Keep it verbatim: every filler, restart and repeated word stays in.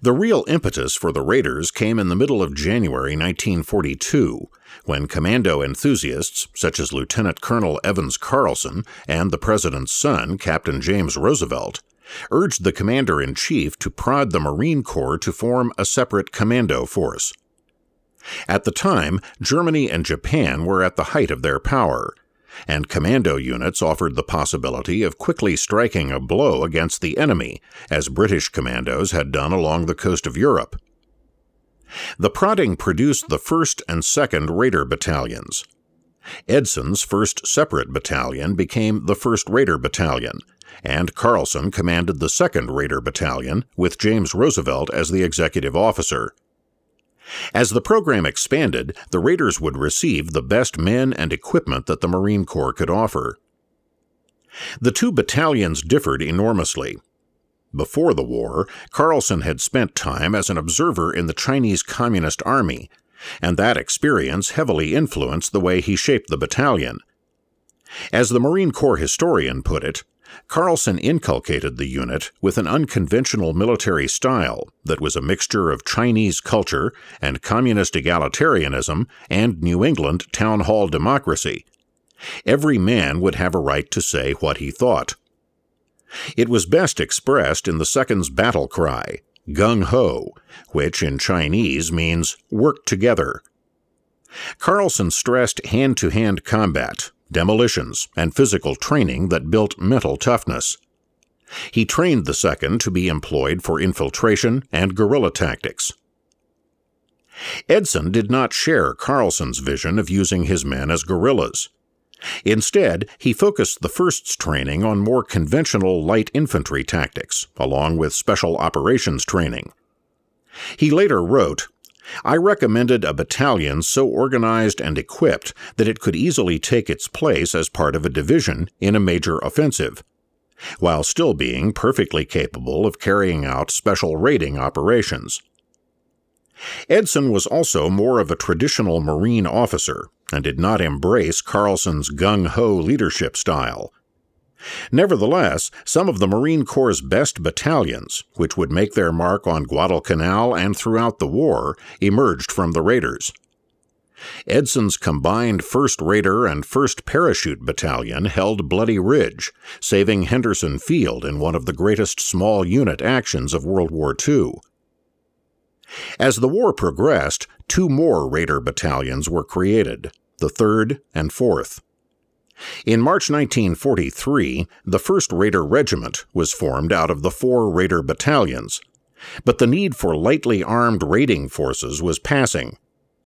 The real impetus for the raiders came in the middle of January nineteen forty-two, when commando enthusiasts such as Lieutenant Colonel Evans Carlson and the President's son, Captain James Roosevelt, urged the Commander-in-Chief to prod the Marine Corps to form a separate commando force. At the time, Germany and Japan were at the height of their power, and commando units offered the possibility of quickly striking a blow against the enemy, as British commandos had done along the coast of Europe. The prodding produced the first and second Raider battalions. Edson's first separate battalion became the first Raider Battalion, and Carlson commanded the second Raider Battalion, with James Roosevelt as the executive officer. As the program expanded, the Raiders would receive the best men and equipment that the Marine Corps could offer. The two battalions differed enormously. Before the war, Carlson had spent time as an observer in the Chinese Communist Army, and that experience heavily influenced the way he shaped the battalion. As the Marine Corps historian put it, Carlson inculcated the unit with an unconventional military style that was a mixture of Chinese culture and communist egalitarianism and New England town hall democracy. Every man would have a right to say what he thought. It was best expressed in the Second's battle cry, gung-ho, which in Chinese means work together. Carlson stressed hand-to-hand combat, demolitions, and physical training that built mental toughness. He trained the Second to be employed for infiltration and guerrilla tactics. Edson did not share Carlson's vision of using his men as guerrillas. Instead, he focused the First's training on more conventional light infantry tactics, along with special operations training. He later wrote, "I recommended a battalion so organized and equipped that it could easily take its place as part of a division in a major offensive, while still being perfectly capable of carrying out special raiding operations." Edson was also more of a traditional Marine officer and did not embrace Carlson's gung-ho leadership style. Nevertheless, some of the Marine Corps' best battalions, which would make their mark on Guadalcanal and throughout the war, emerged from the Raiders. Edson's combined first Raider and first Parachute Battalion held Bloody Ridge, saving Henderson Field in one of the greatest small-unit actions of World War Two. As the war progressed, two more Raider battalions were created, the third and fourth. In March nineteen forty-three, the first Raider Regiment was formed out of the four Raider battalions, but the need for lightly armed raiding forces was passing,